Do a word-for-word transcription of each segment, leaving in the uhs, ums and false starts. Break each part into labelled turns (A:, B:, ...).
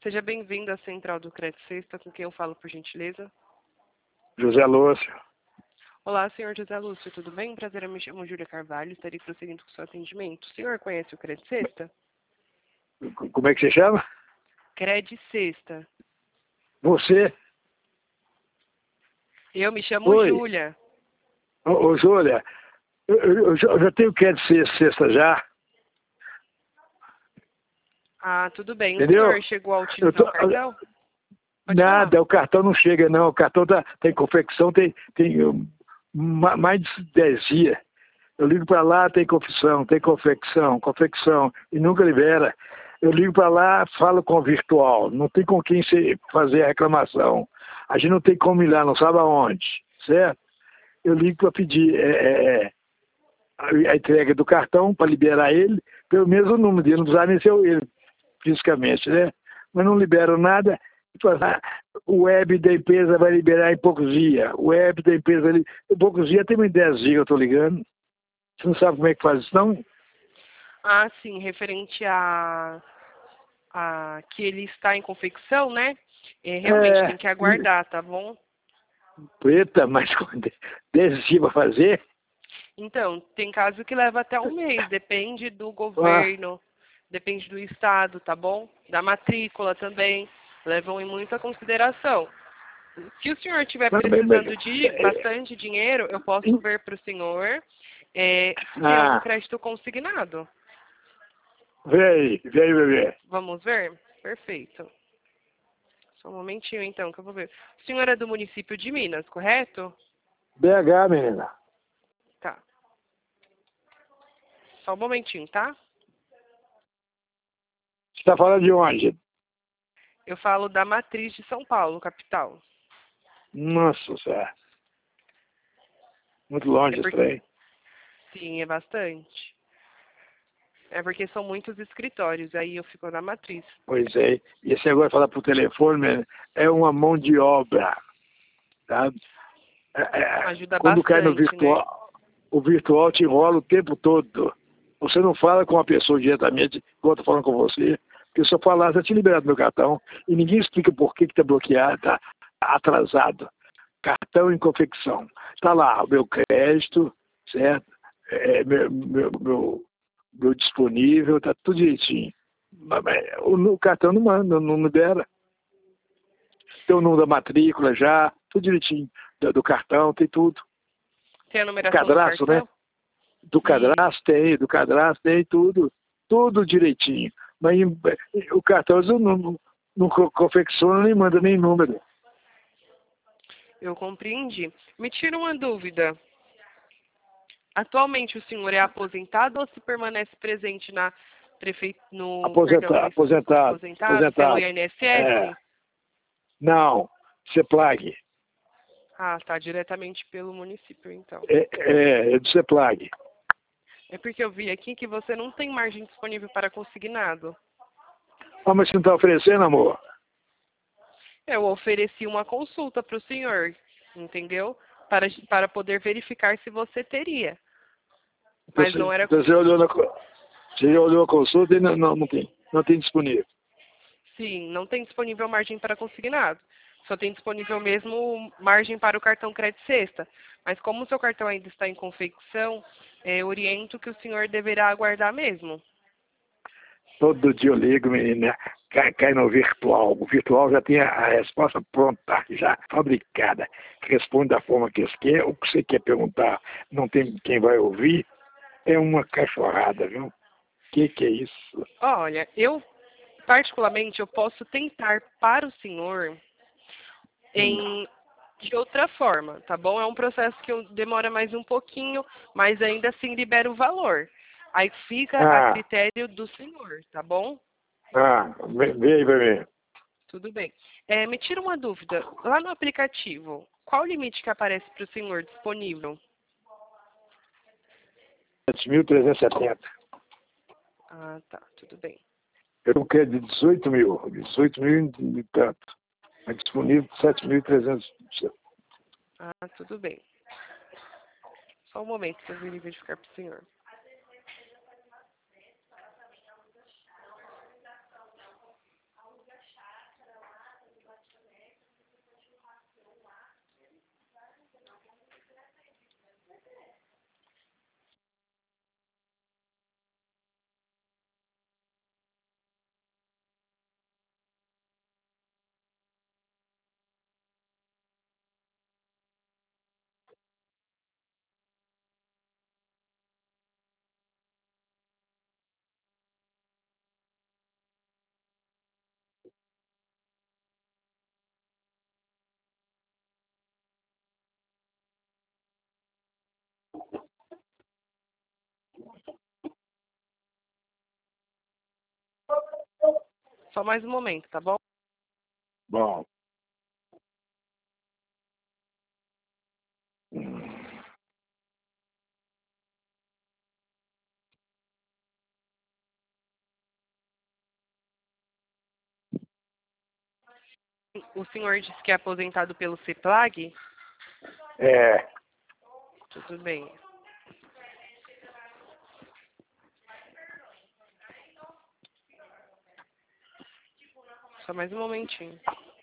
A: Seja bem-vindo à Central do Crédito Sexta, com quem eu falo, por gentileza.
B: José Lúcio.
A: Olá, senhor José Lúcio, tudo bem? Prazer, eu me chamo Júlia Carvalho, estarei prosseguindo com o seu atendimento. O senhor conhece o Crédito Sexta?
B: Como é que você chama?
A: Crédito Sexta.
B: Você?
A: Eu me chamo
B: Oi.
A: Júlia.
B: Ô, ô Júlia, eu, eu, eu já eu já tenho crédito sexta, sexta já.
A: Ah, tudo bem.
B: Entendeu?
A: O senhor chegou a utilizar
B: Eu tô-
A: o cartão? Pode
B: Nada,
A: falar.
B: o cartão não chega não. O cartão tá, tem confecção, tem, tem um, ma- mais de dez dias. Eu ligo para lá, tem confecção, tem confecção, confecção, e nunca libera. Eu ligo para lá, falo com o virtual, não tem com quem você fazer a reclamação. A gente não tem como ir lá, não sabe aonde, certo? Eu ligo para pedir é, é, é, a a entrega do cartão, para liberar ele, pelo mesmo número dele, não precisava nem ser ele fisicamente, né? Mas não liberam nada. O web da empresa vai liberar em poucos dias. O web da empresa, ali, em poucos dias, tem uns dez dias, eu estou ligando. Você não sabe como é que faz isso, não?
A: Ah, sim, referente a, a que ele está em confecção, né? É, realmente,
B: É,
A: tem que aguardar, tá bom?
B: preta, mas com dez dias para fazer.
A: Então, tem caso que leva até um mês, depende do
B: Ah,
A: governo, depende do estado, tá bom? Da matrícula também, levam em muita consideração. Se o senhor estiver
B: mas, mas,
A: precisando de bastante dinheiro, eu posso ver para o senhor é, se tem algum
B: ah,
A: crédito consignado.
B: vem aí, vem aí, bebê.
A: Vamos ver? Perfeito. Só um momentinho, então, que eu vou ver. O senhor é do município de Minas, correto?
B: B H, menina.
A: Tá. Só um momentinho, tá?
B: Você está falando de onde?
A: Eu falo da matriz de São Paulo, capital.
B: Nossa Senhora. Muito
A: É
B: longe isso
A: porque...
B: aí.
A: Sim, é bastante. É porque são muitos escritórios, aí eu fico na matriz.
B: Pois é. E esse negócio de falar por telefone, menina, é uma mão de obra. Sabe? É, é,
A: Ajuda
B: quando cai no
A: bastante, né?
B: virtual, o virtual te enrola o tempo todo. Você não fala com a pessoa diretamente, igual eu estou falando com você, porque se eu falar, já tinha liberado meu cartão, e ninguém explica por que está bloqueado, está atrasado. Cartão em confecção. Está lá o meu crédito, certo? É, meu, meu, meu, meu disponível, está tudo direitinho. Mas, mas, o, o cartão não manda, não libera. Tem o número da matrícula já, tudo direitinho. Do, do cartão, tem tudo.
A: Tem a
B: O
A: numeração do
B: cadastro, né?
A: cartão?
B: Do
A: E
B: cadastro tem, do cadastro tem tudo. Tudo direitinho. Mas em- o cartão não, não, não confecciona nem manda nem número.
A: eu compreendi. Me tira uma dúvida. Atualmente o senhor é aposentado ou se permanece presente na prefe... no perdão,
B: Aposentado,
A: no
B: aposentado,
A: aposentado pelo
B: aposentado. É,
A: I N S S?
B: não, CEPLAG.
A: Ah, tá, diretamente pelo município, então.
B: É, é, é do CEPLAG.
A: É porque eu vi aqui que você não tem margem disponível para consignado.
B: Ah, mas você não está oferecendo, amor?
A: Eu ofereci uma consulta para o senhor, entendeu? Para, para poder verificar se você teria.
B: Então,
A: Mas
B: você,
A: não era.
B: então você, olhou na, co- você olhou a consulta e não, não, não tem. Não tem disponível.
A: Sim, não tem disponível margem para consignado. Só tem disponível mesmo margem para o cartão crédito sexta. Mas como o seu cartão ainda está em confecção, é, oriento que o senhor deverá aguardar mesmo.
B: Todo dia eu ligo, menina, cai, cai no virtual. O virtual já tem a, a resposta pronta, já fabricada. Responde da forma que você quer. O que você quer perguntar, não tem quem vai ouvir. É uma cachorrada, viu? O que, que é isso?
A: Olha, eu particularmente eu posso tentar para o senhor
B: Hum.
A: em de outra forma, tá bom? É um processo que eu- demora mais um pouquinho, mas ainda assim libera o valor. Aí fica a
B: Ah,
A: critério do senhor, tá bom?
B: ah, vem vem aí pra mim.
A: Tudo bem. É, me tira uma dúvida. Lá no aplicativo, qual o limite que aparece para o senhor disponível?
B: sete mil trezentos e setenta.
A: Ah, tá, tudo bem.
B: Eu não quero de dezoito mil. dezoito mil e tanto. É disponível sete mil e trezentos.
A: Ah, tudo bem. Só um momento que eu vou verificar para o senhor. Só mais um momento, tá bom?
B: Bom.
A: O senhor disse que é aposentado pelo CEPLAG?
B: É.
A: Tudo bem. Só mais um momentinho.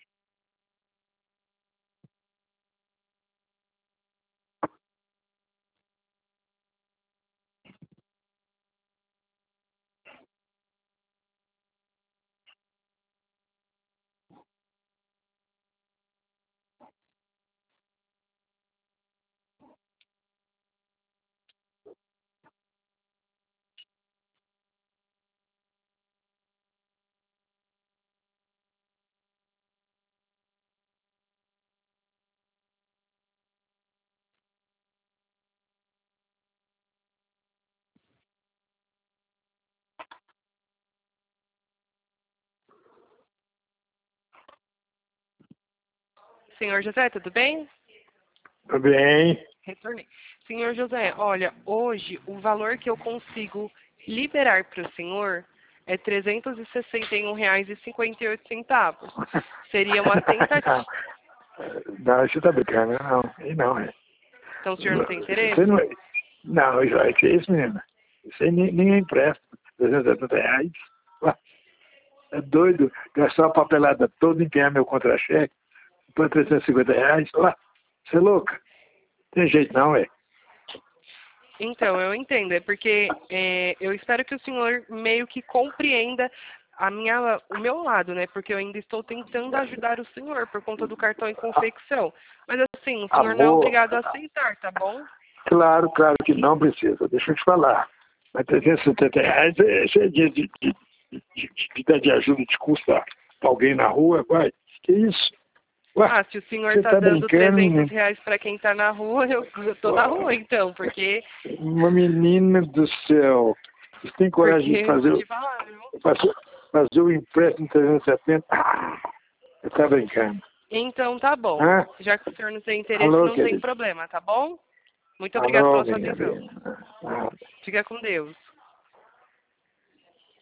A: Senhor José, tudo bem?
B: Tudo bem.
A: Retornei. Senhor José, olha, hoje o valor que eu consigo liberar para o senhor é trezentos e sessenta e um reais e cinquenta e oito centavos. Seria uma tentativa.
B: Não, você tá brincando, não. E não, é.
A: Então o senhor não tem interesse?
B: Você não, não, isso é que é isso mesmo. Isso aí nem, nem empresta. trezentos e setenta reais. Ué, é doido gastar a papelada toda, empenhar meu contra-cheque por trezentos e cinquenta reais. Ué, você é louca? Tem jeito não, é.
A: Então, eu entendo. É porque é, eu espero que o senhor meio que compreenda a minha, o meu lado, né? Porque eu ainda estou tentando ajudar o senhor por conta do cartão em confecção. Mas assim, o senhor não é
B: Amor,
A: obrigado a aceitar, tá bom?
B: claro, claro que não precisa. Deixa eu te falar. Mas trezentos e setenta reais é, isso é de, de, de, de, de, de ajuda de custo para alguém na rua, vai. Que isso? Ué,
A: Ah, se o senhor
B: você
A: está
B: tá
A: dando
B: brincando,
A: trezentos
B: menino?
A: reais para quem está na rua, eu, eu tô na rua então, porque...
B: Uma menina do céu. Você tem coragem
A: Porque,
B: de fazer,
A: vou te falar, viu?
B: fazer, fazer o empréstimo de trezentos e setenta? Ah, você tá brincando.
A: Então tá bom.
B: Hã?
A: Já que o senhor não tem interesse,
B: Alô,
A: não tem
B: querido?
A: problema, tá bom? Muito obrigada
B: Alô,
A: pela sua
B: minha
A: atenção.
B: bem. Ah,
A: Fica com Deus.